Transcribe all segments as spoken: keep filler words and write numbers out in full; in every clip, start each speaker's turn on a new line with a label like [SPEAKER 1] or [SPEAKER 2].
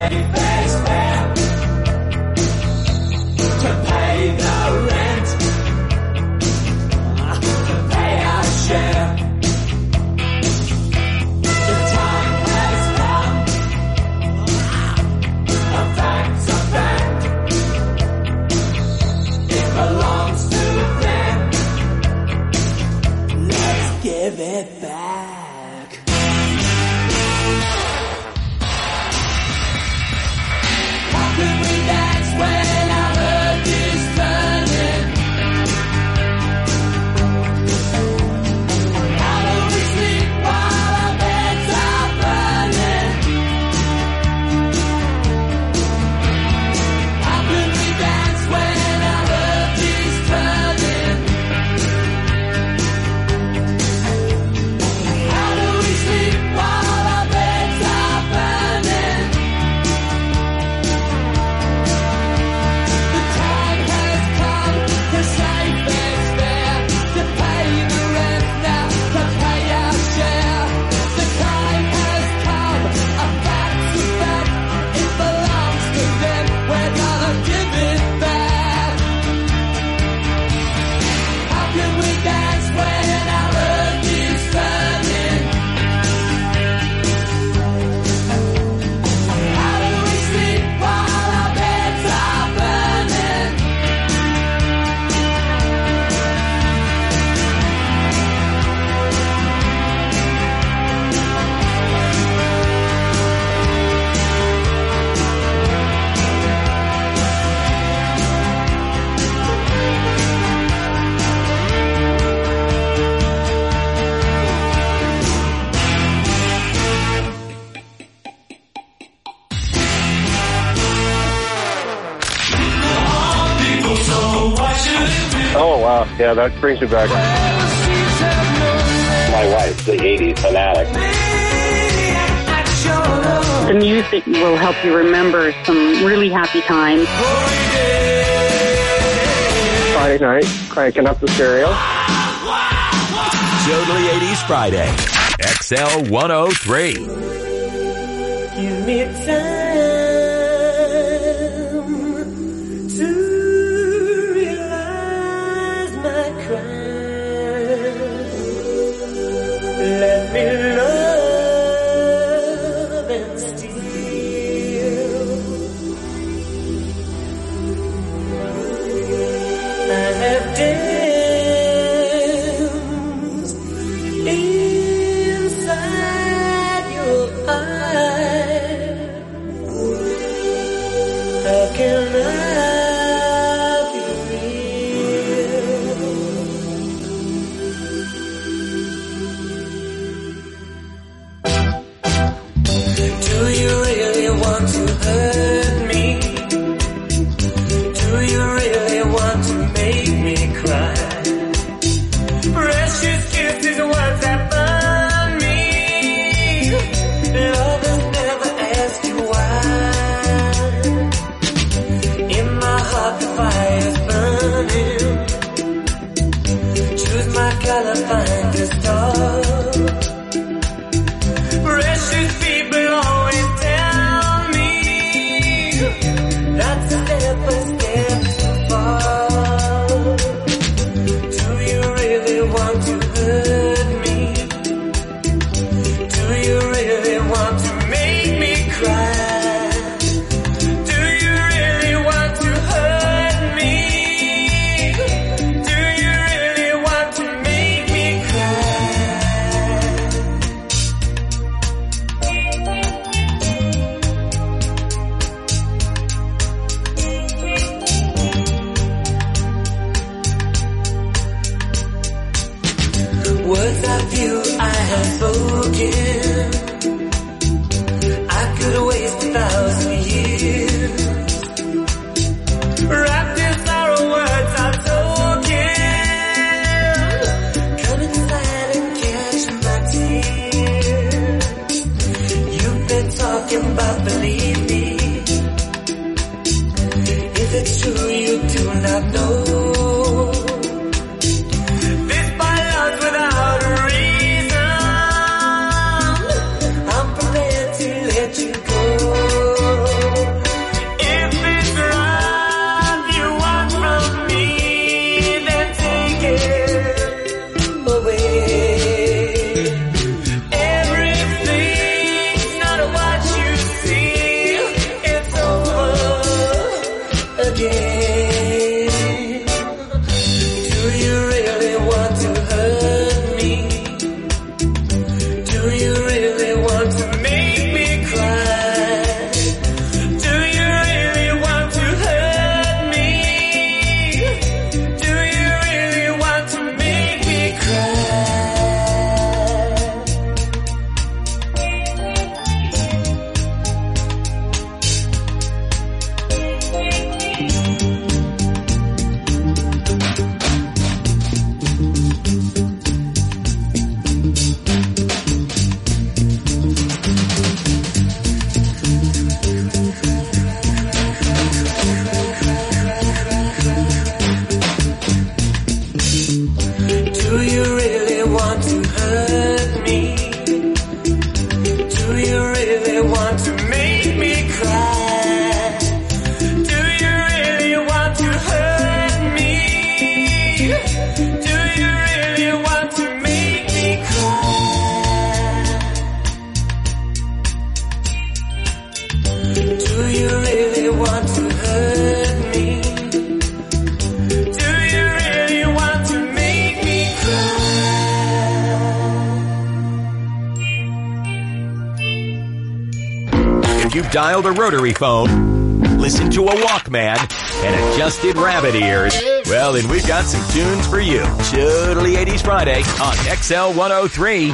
[SPEAKER 1] Oh, wow. Yeah, that brings me back. My wife, the eighties fanatic.
[SPEAKER 2] The music will help you remember some really happy times.
[SPEAKER 1] Friday night, cranking up the stereo.
[SPEAKER 3] Totally eighties Friday. X L one oh three.
[SPEAKER 4] Give me time to realize my crime. Let me love and steal. I have danced inside your eyes. How can I be real? Do you really want to hurt me? Do you really want to make me cry? Precious kisses, words that burn me. Lovers never ask you why. In my heart the fire's burning. Choose my color, find a star. Precious people always tell me that's a step, a step too far. Do you really want to hurt me? Do you really want to make me cry? Do you really want to hurt me? Do you really want to make me cry? Words of you I have spoken, I could waste a thousand years. Wrapped in sorrow, words are token. Come inside and catch my tears. You've been talking about believe me. Is it true you do not know? This by love without a reason. I'm prepared to let you go.
[SPEAKER 3] you've dialed a rotary phone, listened to a Walkman, and adjusted rabbit ears, well, then we've got some tunes for you. Totally eighties Friday on X L one oh three.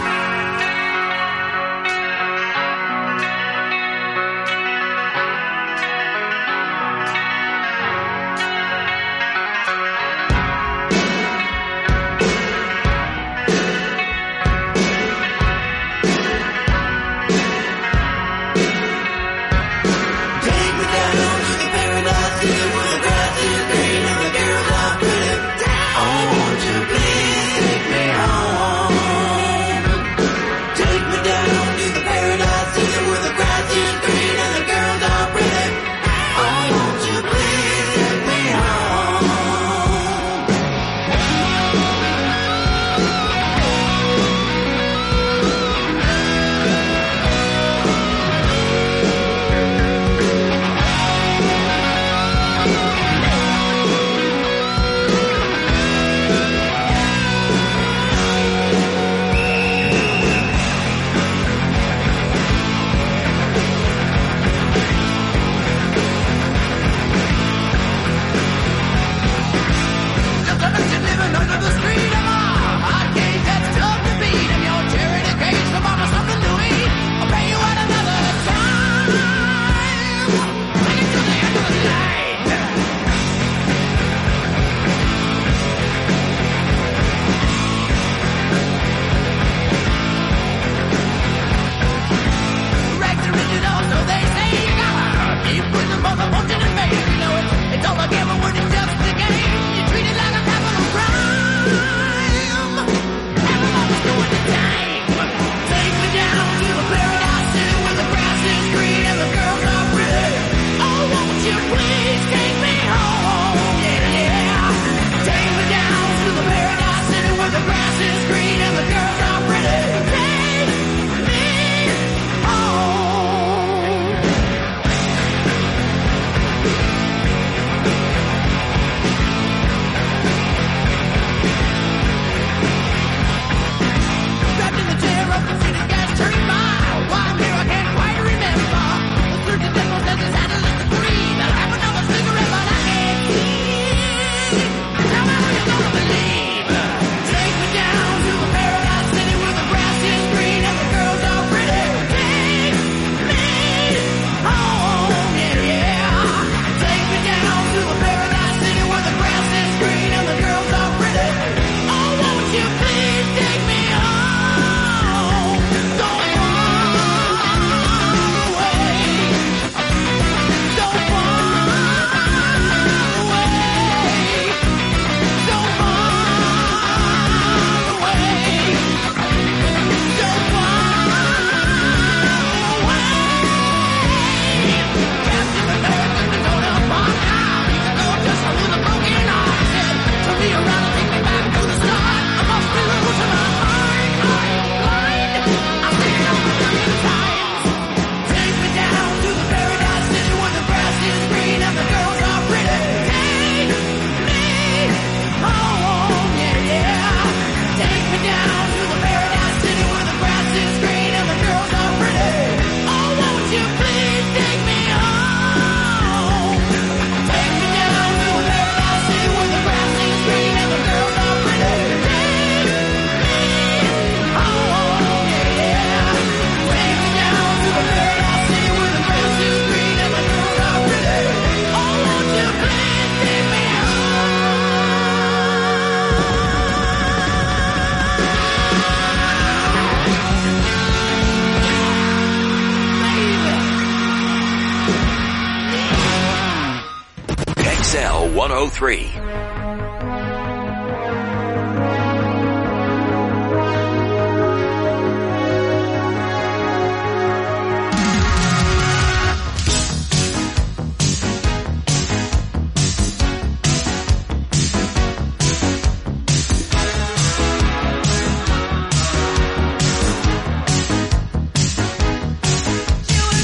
[SPEAKER 3] one oh three.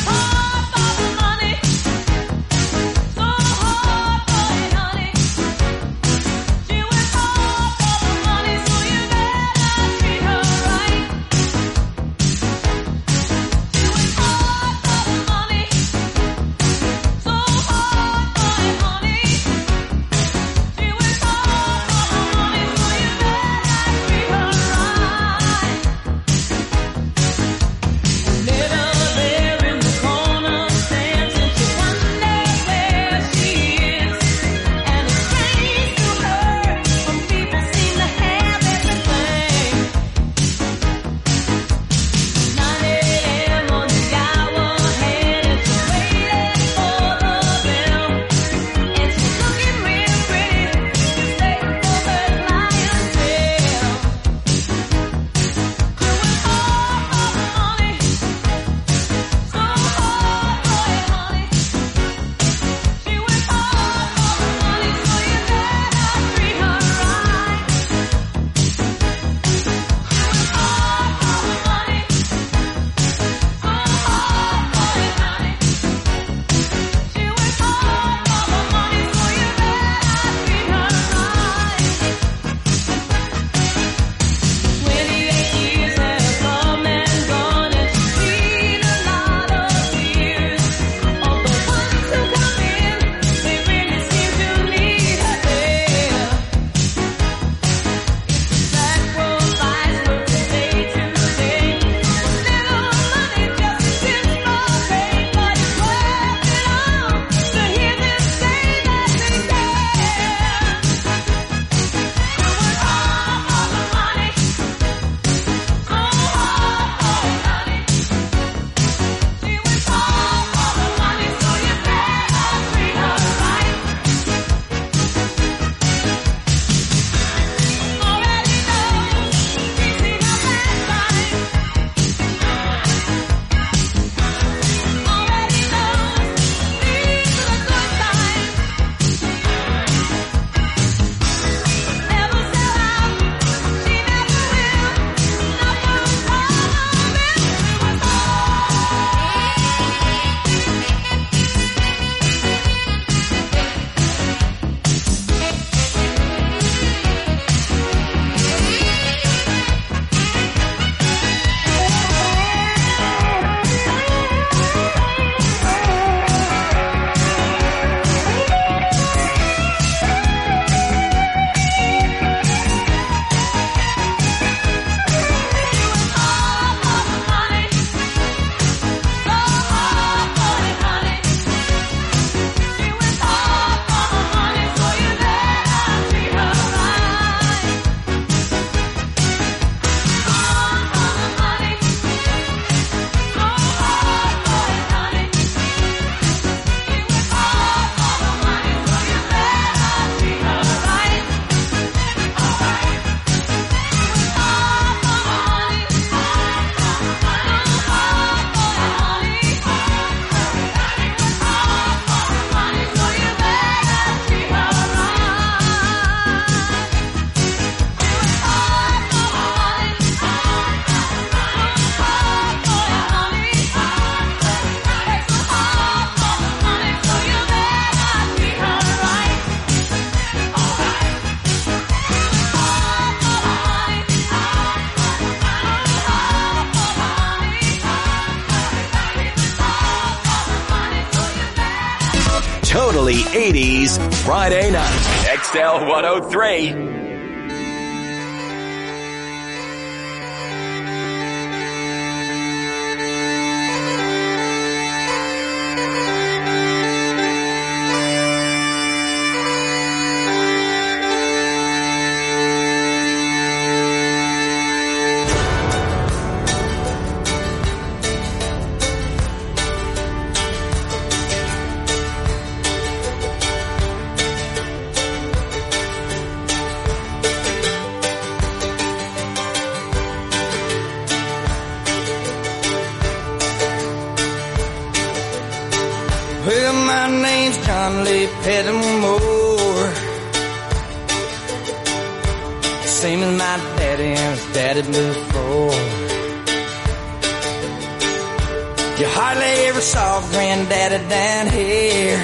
[SPEAKER 5] Money, so hard, boy, honey.
[SPEAKER 3] Totally eighties Friday night. X L one oh three.
[SPEAKER 5] Well, my name's John Lee Pettimore, same as my daddy and his daddy before. You hardly ever saw Granddaddy down here.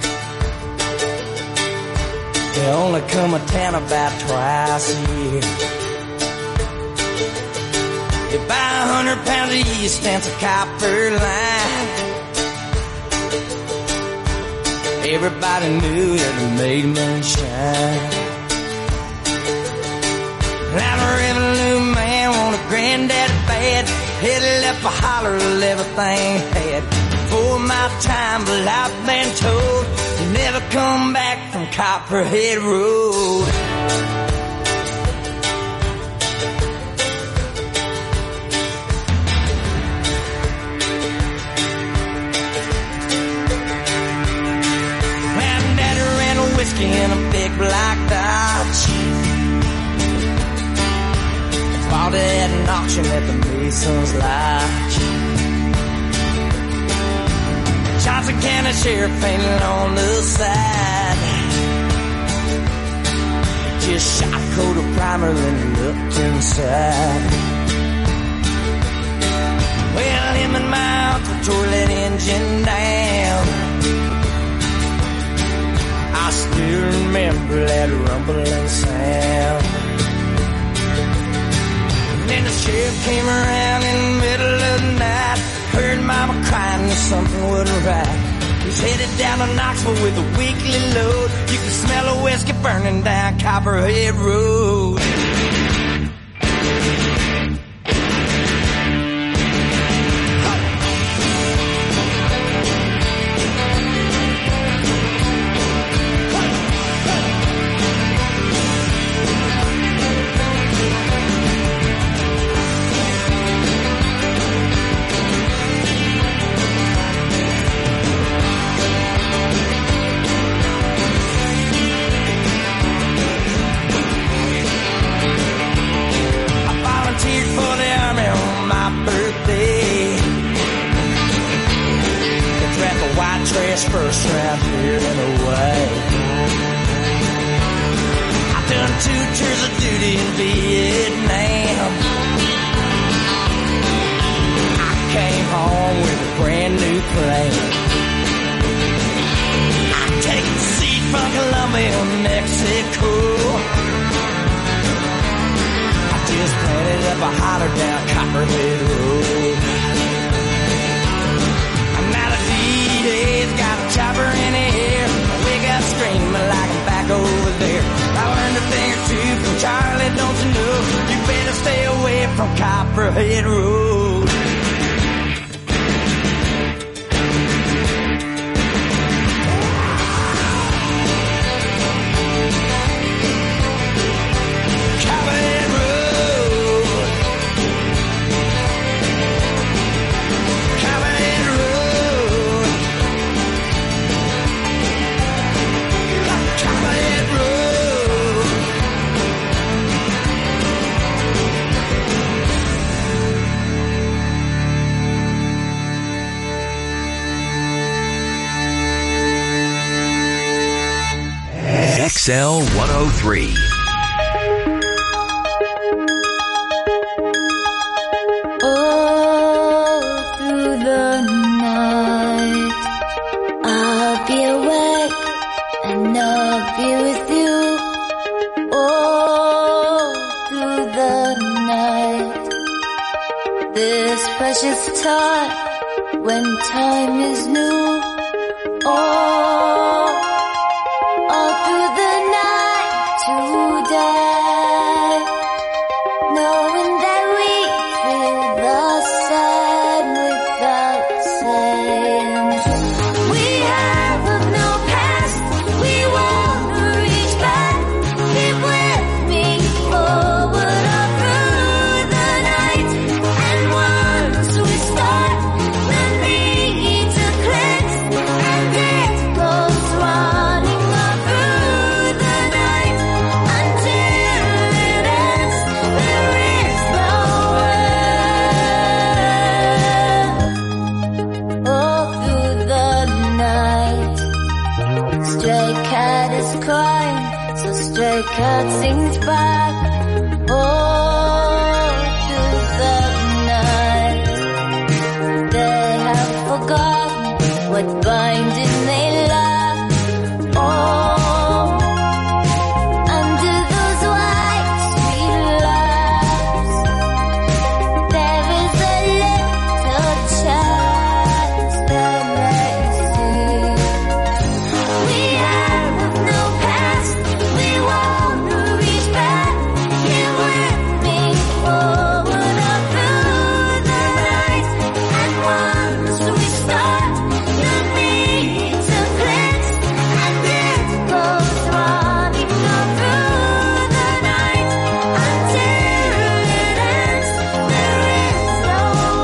[SPEAKER 5] They only come to town about twice a year. You buy a hundred pounds of yeast and some copper line. Everybody knew that it made moonshine. I'm a revenue man, want a granddaddy bad. Headed up a holler of everything had. Before my time, but I've been told you never come back from Copperhead Road. In a big black Dodge, bought it at an auction at the Mason's Lodge. Johnson County Sheriff painted on the side. Just shot a coat of primer and looked inside. Well, him and my uncle tore that engine down. I still remember that rumbling sound. And then the sheriff came around in the middle of the night. Heard mama crying that something wasn't right. He's headed down to Knoxville with a weekly load. You can smell a whiskey burning down Copperhead Road. First round here and away. I've done two tours of duty in Vietnam. I came home with a brand new plane. I take the seat from Colombia, Mexico. I just planted up a holler down Copperhead Road. I'm out of D-Day's got a chopper in the air. I wake up screaming like I'm back over there. I learned a thing or two from Charlie, don't you know? You better stay away from Copperhead Road. Copperhead Road. Copperhead Road. Copperhead Road.
[SPEAKER 3] X L one oh three.
[SPEAKER 6] All through the night, I'll be awake and I'll be with you. All through the night, this precious time when time is new. All stray cat is crying, so stray cat sings back. Oh, to the night. They have forgotten what binding they love. Oh, under those white sweet lips, there is a little chance that I see. We have no past, we won't reach back. Here with me, forward up through the night. And once we start, the need to cleanse, and it goes running up through the night until it ends. There is no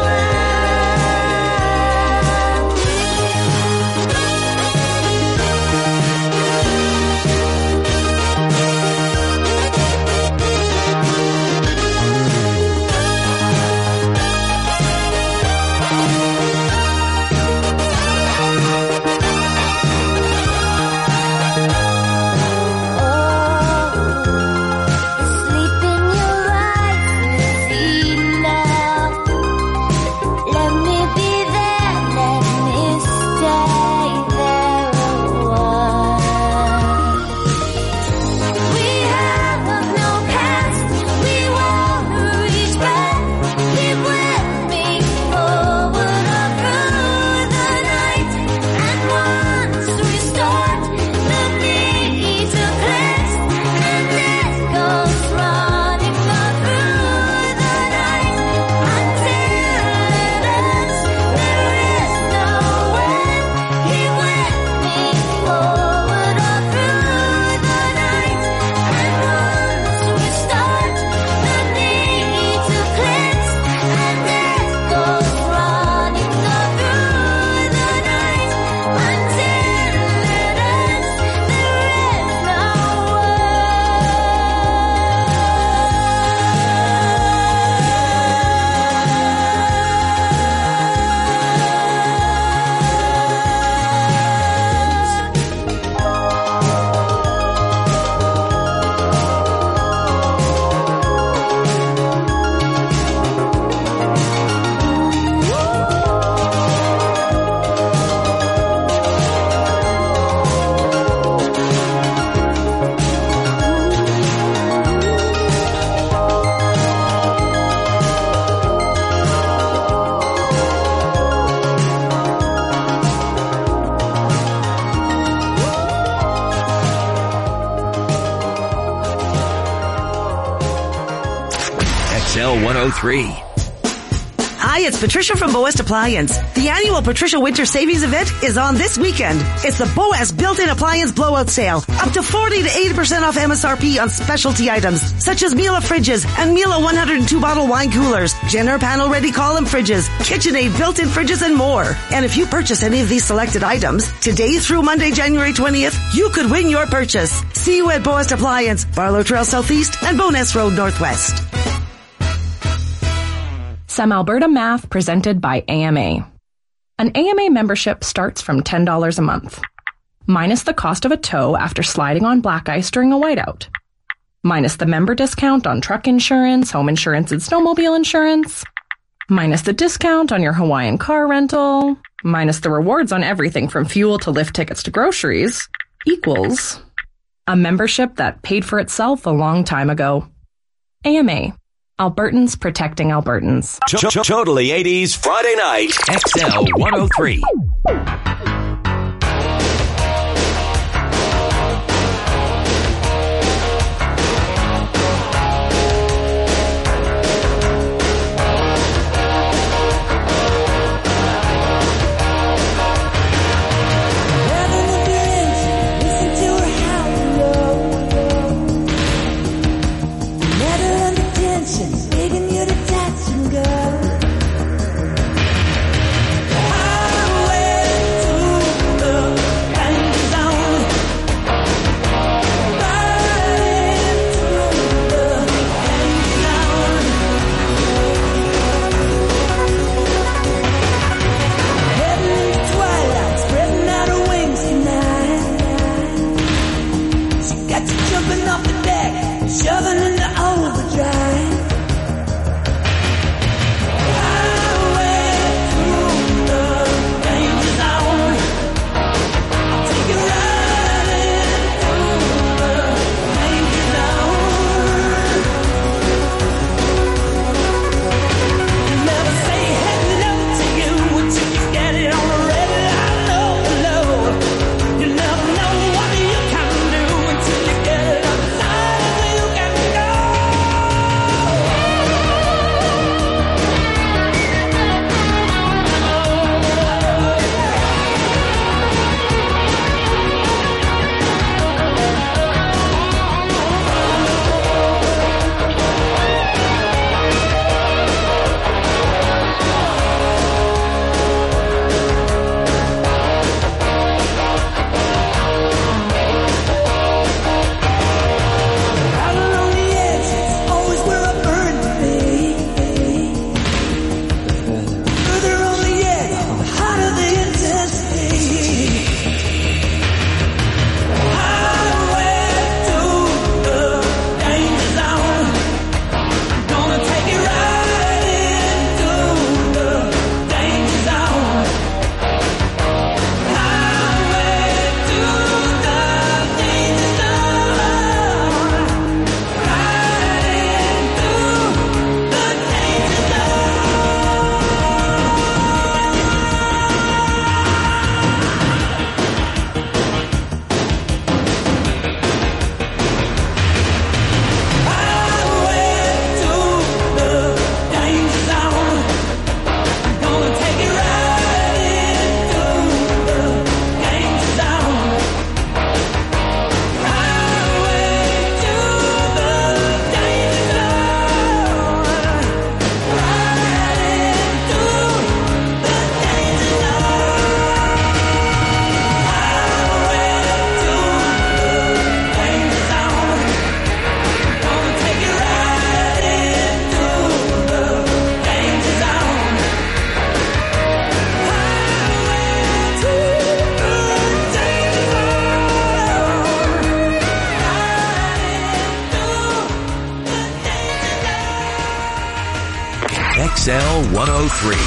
[SPEAKER 6] sleep in your eyes is enough. Let me be there, let me stay there a while. We have no past, we won't reach back. Live with me, forward up through the night. And once we start, the need to cleanse, and it goes running up through the night until it ends. There is no end. Here with me, forward up through the night. And once we start, the need to cleanse, and it goes running up through the night until it ends. There is no
[SPEAKER 3] X L one oh three.
[SPEAKER 7] Hi, it's Patricia from Boas Appliance. The annual Patricia Winter Savings Event is on this weekend. It's the Boas Built-In Appliance Blowout Sale. Up to forty to eighty percent off M S R P on specialty items, such as Miele fridges and Miele one hundred two bottle wine coolers, Jenner panel ready column fridges, KitchenAid built-in fridges, and more. And if you purchase any of these selected items, today through Monday, January twentieth, you could win your purchase. See you at Boas Appliance, Barlow Trail Southeast and Bowness Road Northwest.
[SPEAKER 8] Some Alberta Math presented by A M A. An A M A membership starts from ten dollars a month, minus the cost of a tow after sliding on black ice during a whiteout, minus the member discount on truck insurance, home insurance, and snowmobile insurance, minus the discount on your Hawaiian car rental, minus the rewards on everything from fuel to lift tickets to groceries, equals a membership that paid for itself a long time ago. A M A. Albertans protecting Albertans.
[SPEAKER 3] Totally eighties Friday night. X L one oh three.
[SPEAKER 4] I went to
[SPEAKER 3] one oh three.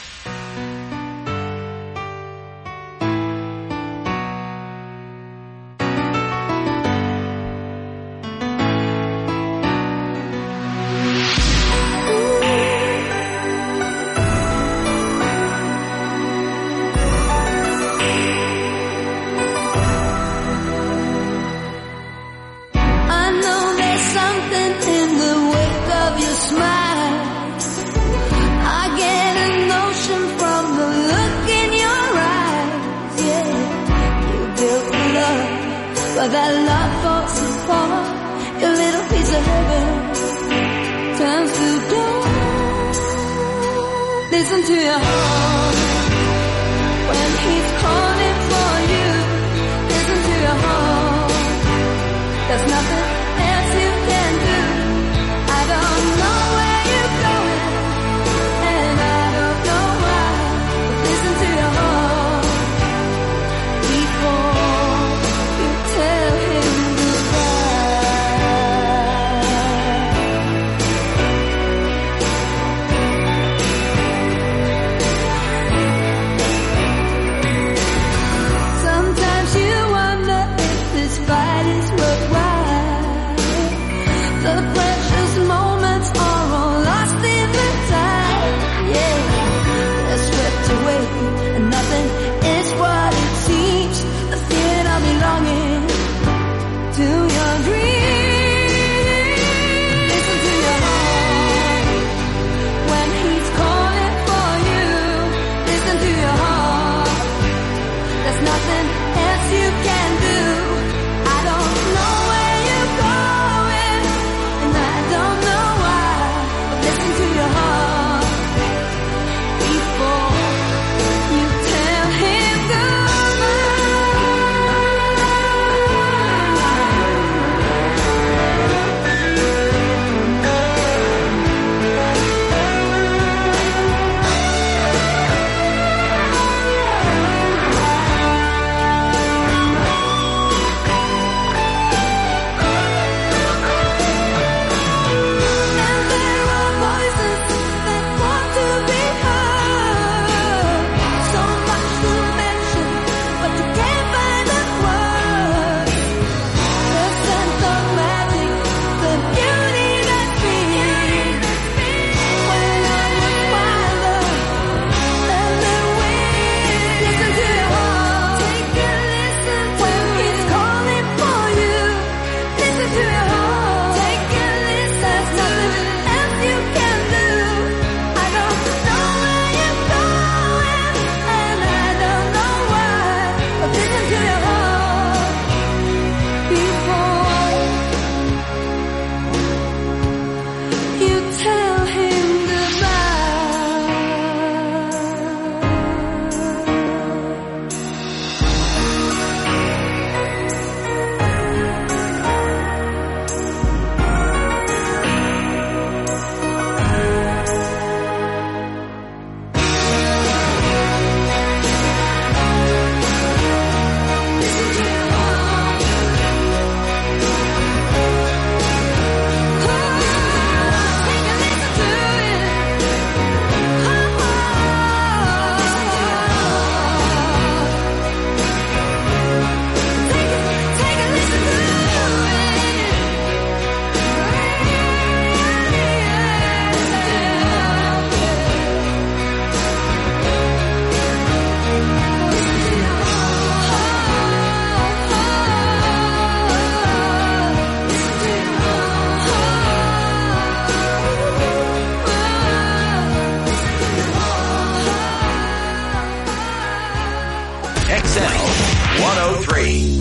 [SPEAKER 3] one oh three.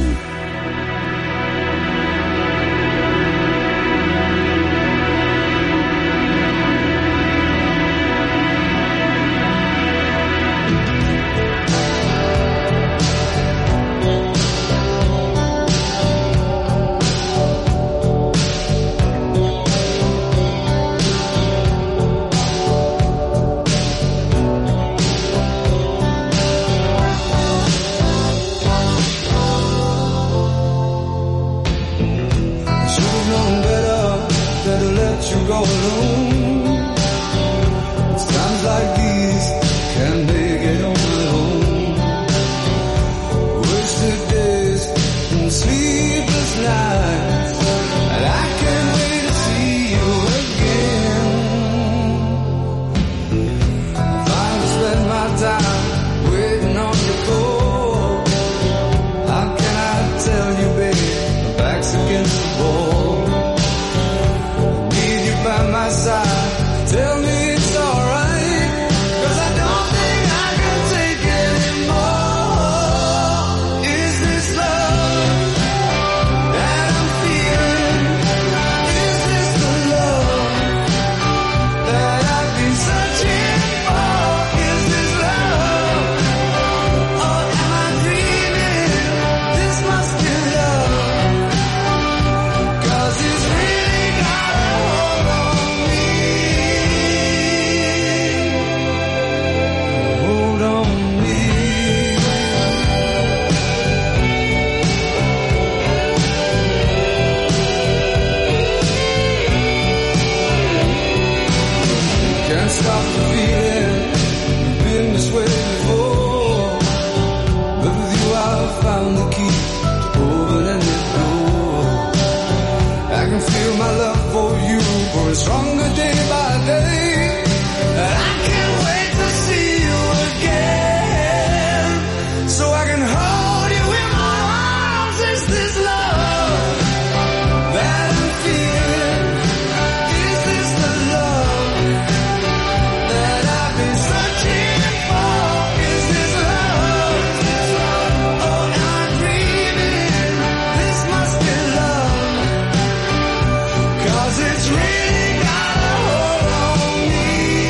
[SPEAKER 5] found the key, opening the door. I can feel my love for you growing stronger day by day. And I can't wait to see you again, so I can hold you in my arms. Is this love that I'm feeling? Is this the love that I've been searching for? Is this love? Oh, am I dreaming? This must be love, 'cause it's really got a hold on me.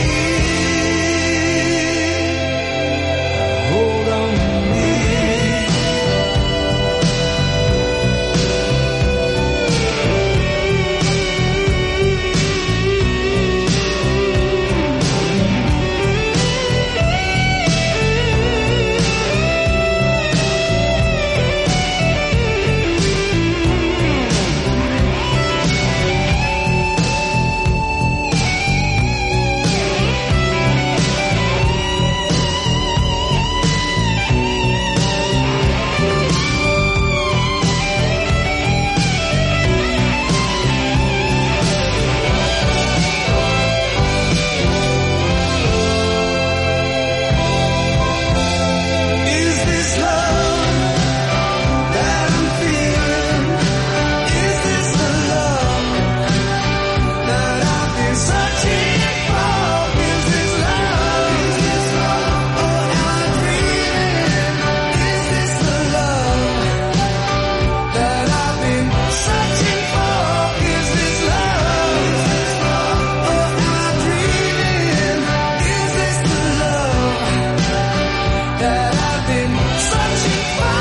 [SPEAKER 5] Hold on me. Is this love that I'm feeling? Is this the love that I've been searching for? Is this love? Is this love? Oh, am I dreaming? Is this the love that I've been searching for? Is this love? Is this love? Oh, am I dreaming? Is this the love that I've been searching for?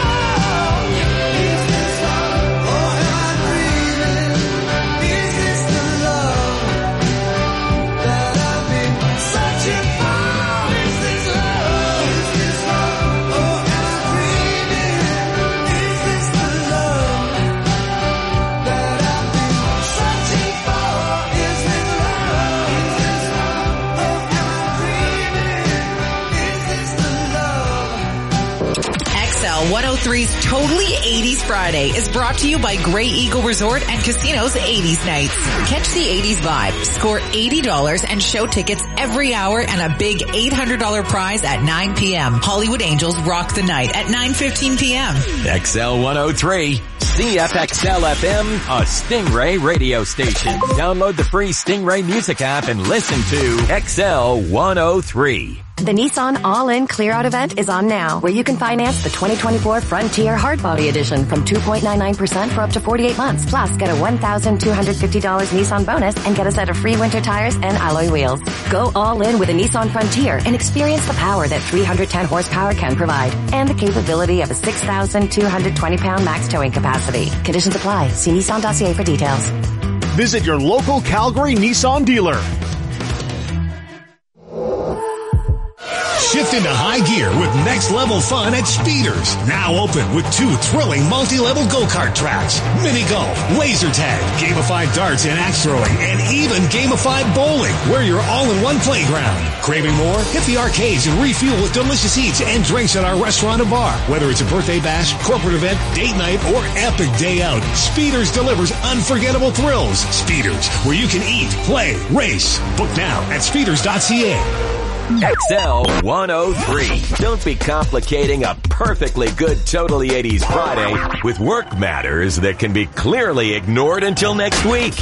[SPEAKER 5] Is this love? Oh, am I dreaming? Is this the love that I've been searching for? Is this love? Is this love? Oh, am I dreaming? Is this the love that I've been searching for? Is this love? Is this love? Oh, am I dreaming? Is this the love?
[SPEAKER 9] X L one oh three's Totally eighties Friday is brought to you by Grey Eagle Resort and Casino's eighties Nights. Catch the eighties vibe, score eighty dollars and show tickets every hour and a big eight hundred dollars prize at nine p.m. Hollywood Angels rock the night at nine fifteen p.m.
[SPEAKER 3] X L one oh three, C F X L F M, a Stingray radio station. Download the free Stingray music app and listen to X L one oh three.
[SPEAKER 10] The Nissan All-In Clear-Out event is on now, where you can finance the twenty twenty-four Frontier Hardbody Edition from two point nine nine percent for up to forty-eight months. Plus, get a one thousand two hundred fifty dollars Nissan bonus and get a set of free winter tires and alloy wheels. Go all in with a Nissan Frontier and experience the power that three hundred ten horsepower can provide and the capability of a six thousand two hundred twenty pound max towing capacity. Conditions apply. See Nissan dossier for details.
[SPEAKER 11] Visit your local Calgary Nissan dealer.
[SPEAKER 12] Shift into high gear with next level fun at Speeders. Now open with two thrilling multi-level go-kart tracks, mini golf, laser tag, gamified darts and axe throwing, and even gamified bowling, where you're all in one playground. Craving more? Hit the arcades and refuel with delicious eats and drinks at our restaurant and bar. Whether it's a birthday bash, corporate event, date night, or epic day out, Speeders delivers unforgettable thrills. Speeders, where you can eat, play, race. Book now at speeders dot c a.
[SPEAKER 3] X L one oh three. Don't be complicating a perfectly good Totally eighties Friday with work matters that can be clearly ignored until next week.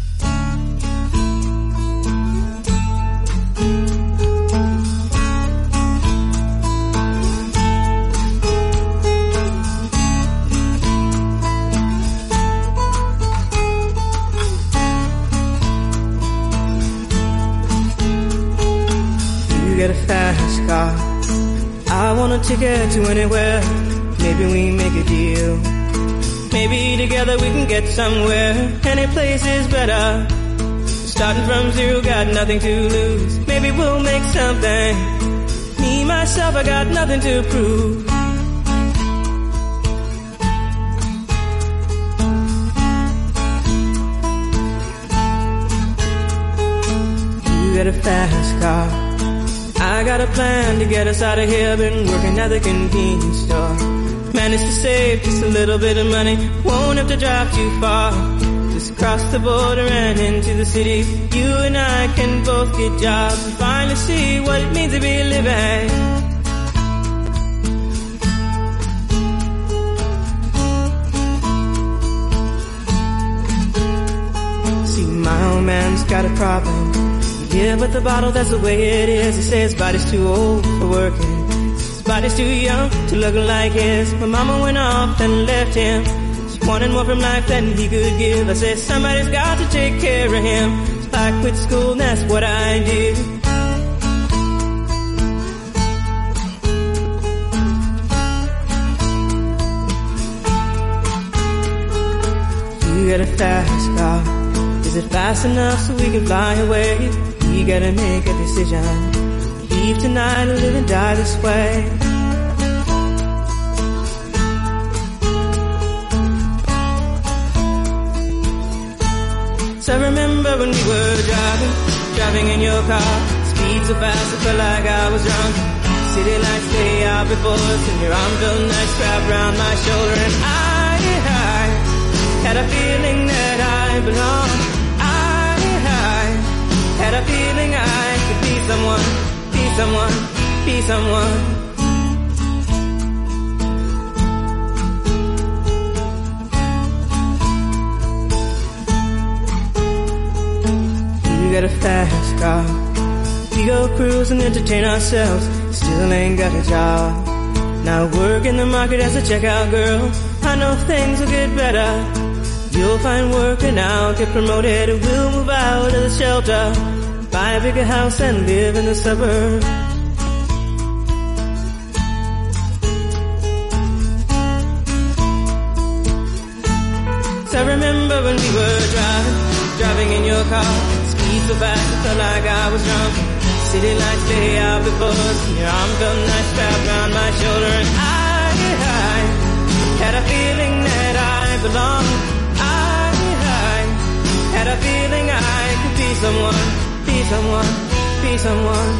[SPEAKER 5] Get a fast car. I want a ticket to anywhere. Maybe we make a deal. Maybe together we can get somewhere. Any place is better. Starting from zero, got nothing to lose. Maybe we'll make something. Me, myself, I got nothing to prove. You get a fast car. I got a plan to get us out of here. Been working at the convenience store.
[SPEAKER 13] Managed to save just a little bit of money. Won't have to drive too far. Just cross the border and into the city. You and I can both get jobs and finally see what it means to be living. See, my old man's got a problem. Yeah, but the bottle, that's the way it is. He says his body's too old for working. His body's too young to look like his. My mama went off and left him. She wanted more from life than he could give. I said, somebody's got to take care of him. So I quit school and that's what I did. You got a fast car. Is it fast enough so we can fly away? We gotta make a decision. Leave tonight or live and die this way. So I remember when we were driving, driving in your car. Speed so fast I felt like I was drunk. City lights lay out before us and your arm felt nice wrapped around my shoulder. And I, I had a feeling that I belonged. Had a feeling I could be someone, be someone, be someone. You got a fast car. We go cruise and entertain ourselves. Still ain't got a job. Now work in the market as a checkout girl. I know things will get better. You'll find work and I'll get promoted. We'll move out of the shelter, buy a bigger house and live in the suburbs. So I remember when we were driving, driving in your car. Speed so fast I felt like I was drunk. City lights lay out before us and your arm felt nice wrapped around my shoulder. And I, I had a feeling that I belonged. Had a feeling I could be someone, be someone, be someone.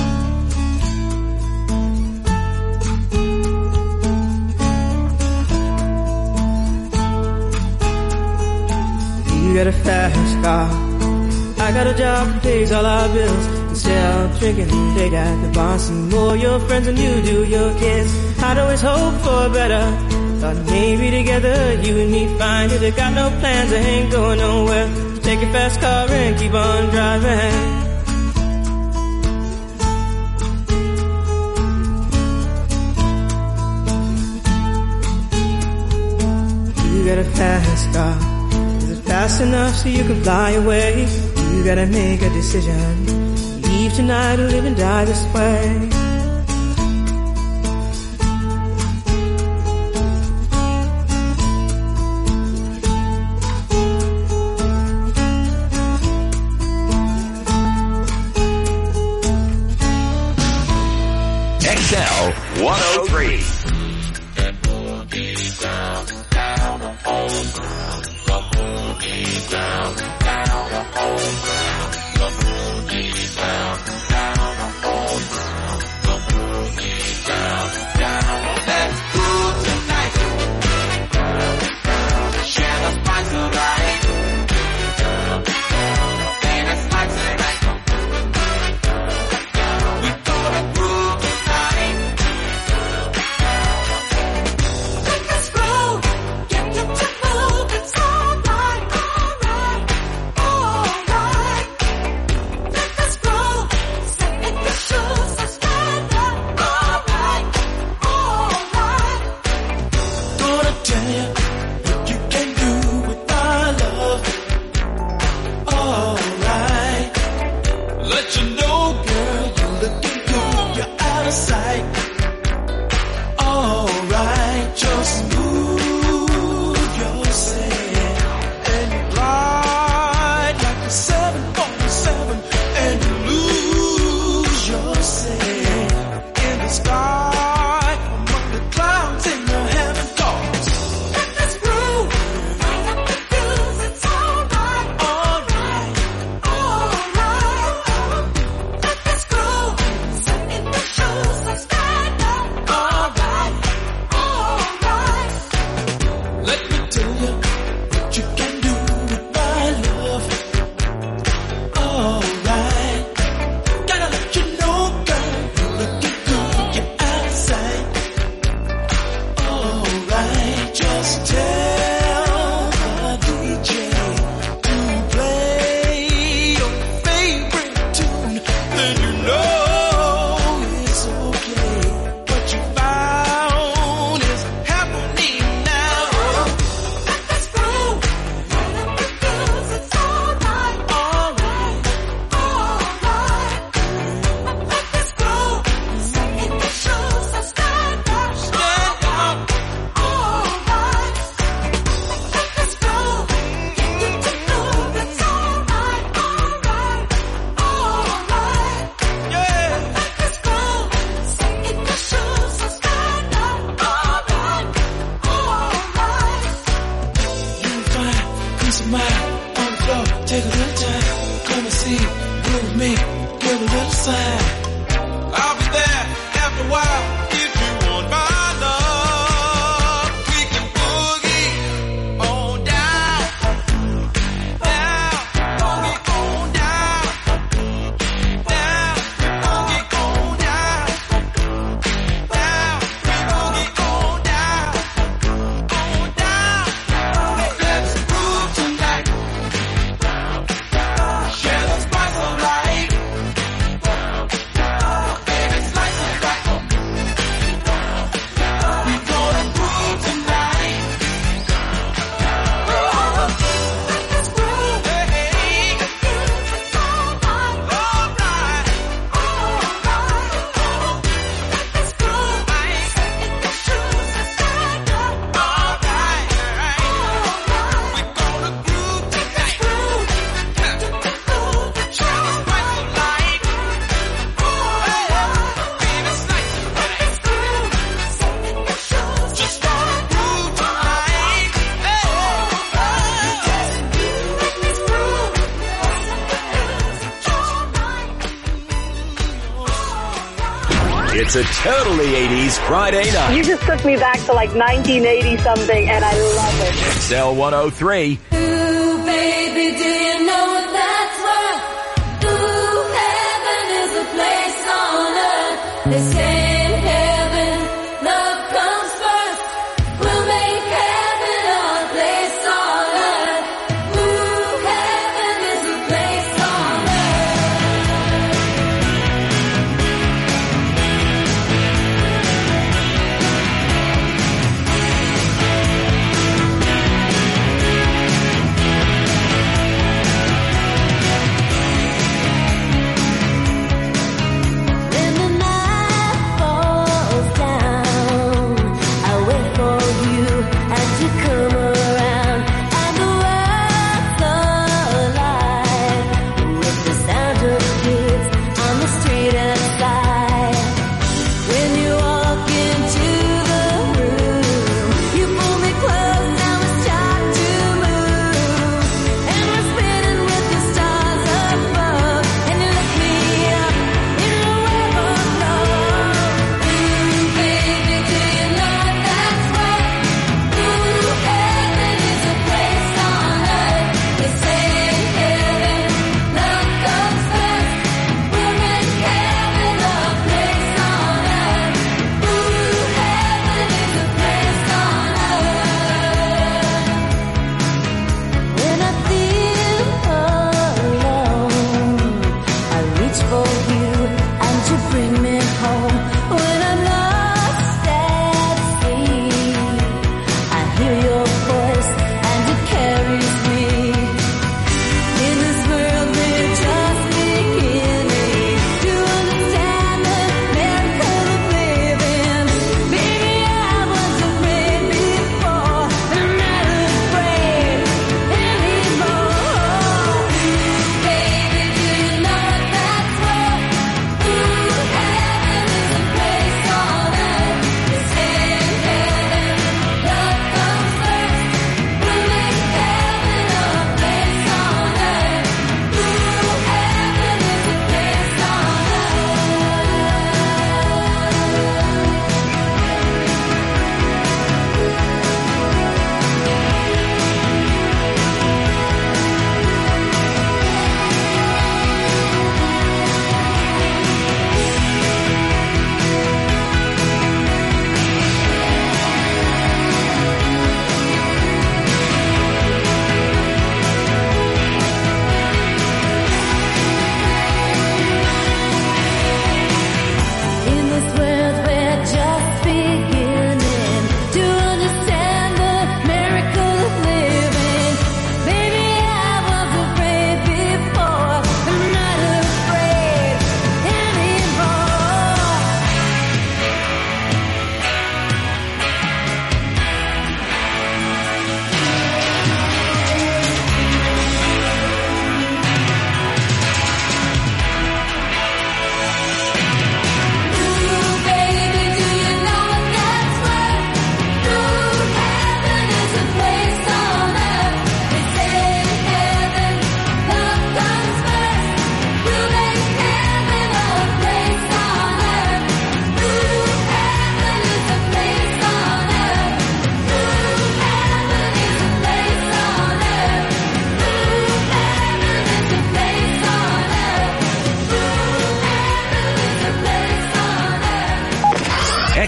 [SPEAKER 13] You got a fast car. I got a job that pays all our bills. Instead of drinking late at the bar, some more your friends than you do your kids. I'd always hope for better. Thought maybe together you and me find it. I got no plans, I ain't going nowhere. Take a fast car and keep on driving. You got a fast car. Is it fast enough so you can fly away? You gotta make a decision. Leave tonight or live and die this way.
[SPEAKER 3] X L one oh three.
[SPEAKER 14] peace of mind. On the floor, take a little time. Come and see, groove with me, give a little sign. I'll be there after a while if you want my love. We can boogie on down, down, boogie on down, down, boogie on down, down, boogie on down, on down. Let's groove tonight. Share the spice of life. Baby, slice it right. We gonna groove tonight. Let's groove. Hey, hey. All right. Let's groove. All right. We gonna groove tonight. Share the spice of life. Baby, slice it right. Just wanna groove tonight.
[SPEAKER 3] It's a totally eighties Friday night.
[SPEAKER 2] You just took me back to like nineteen eighty something, and I love it.
[SPEAKER 3] X L one oh three.
[SPEAKER 6] Ooh, baby, do you know that's where? Ooh, heaven is a place on earth. They say in heaven, love comes first. We'll make heaven our place on earth. Ooh, heaven is a place on earth.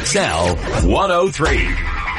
[SPEAKER 3] X L one oh three.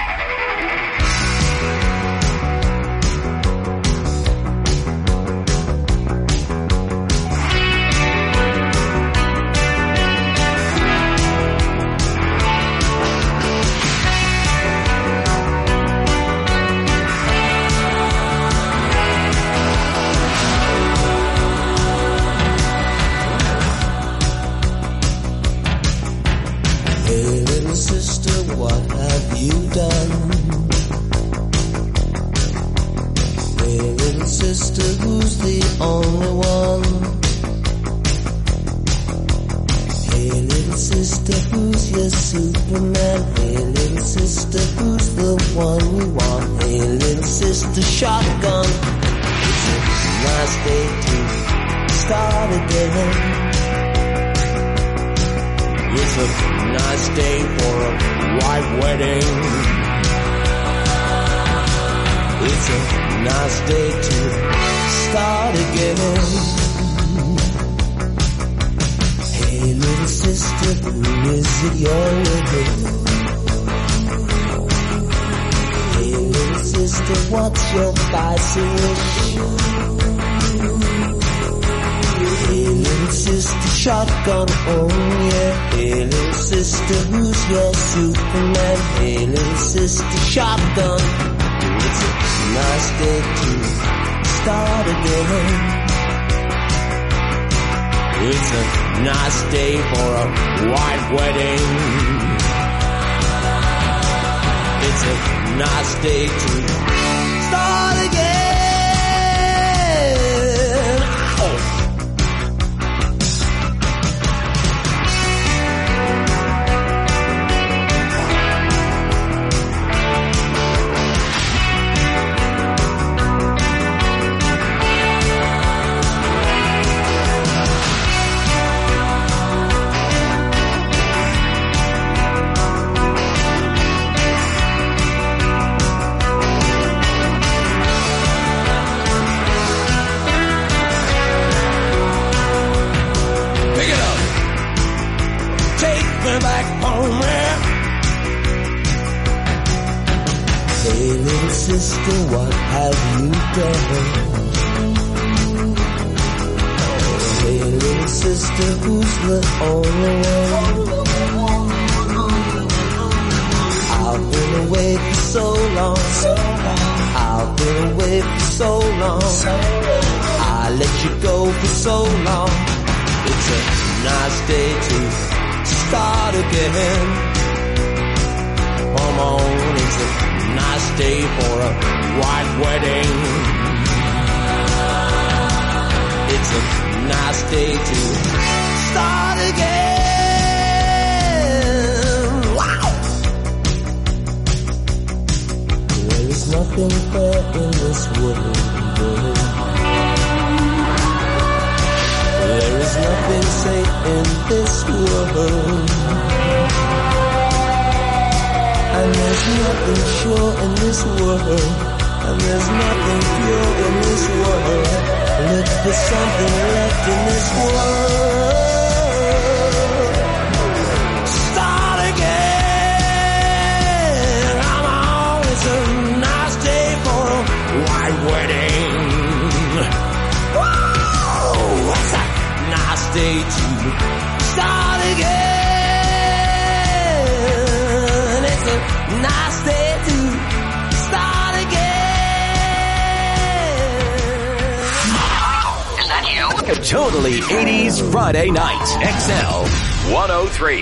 [SPEAKER 3] Totally eighties Friday night. X L one oh three.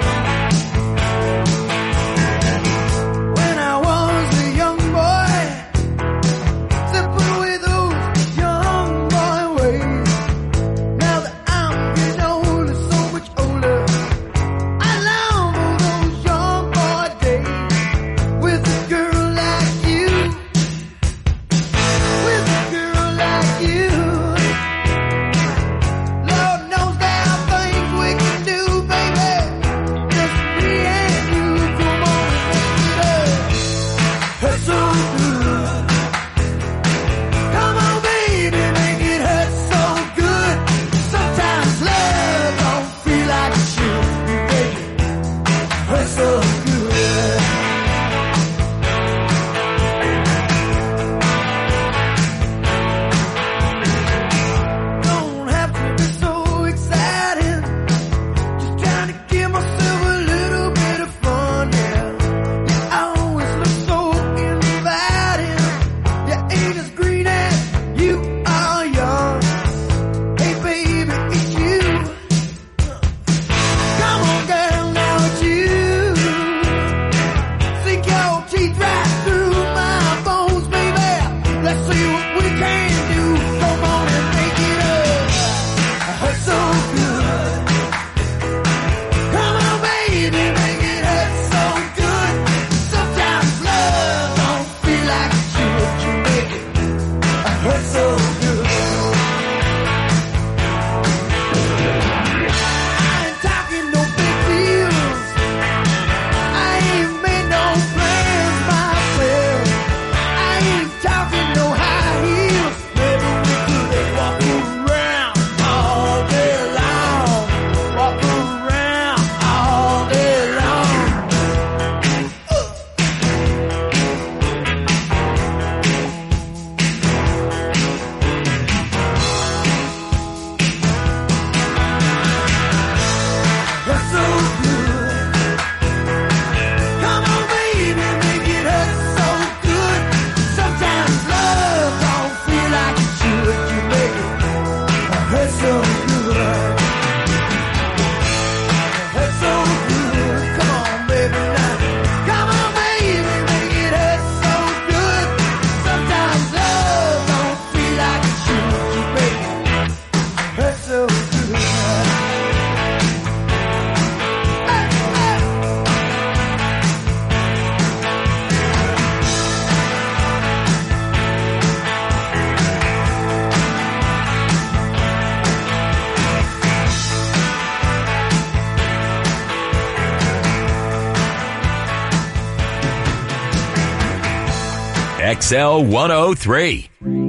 [SPEAKER 4] When I was a young boy,
[SPEAKER 3] X L one oh three.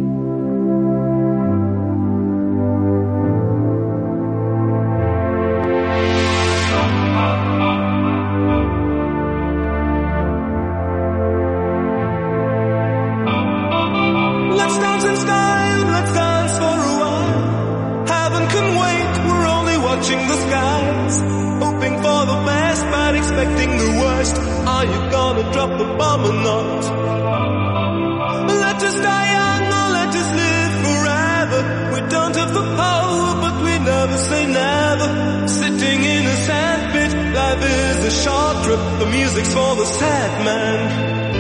[SPEAKER 14] Let's dance in style, let's dance for a while. Heaven can wait, we're only watching the skies. Hoping for the best, but expecting the worst. Are you gonna drop the bomb or not? Let us die young or let us live forever. We don't have the power, but we never say never. Sitting in a sandpit, life is a short trip. The music's for the sad man.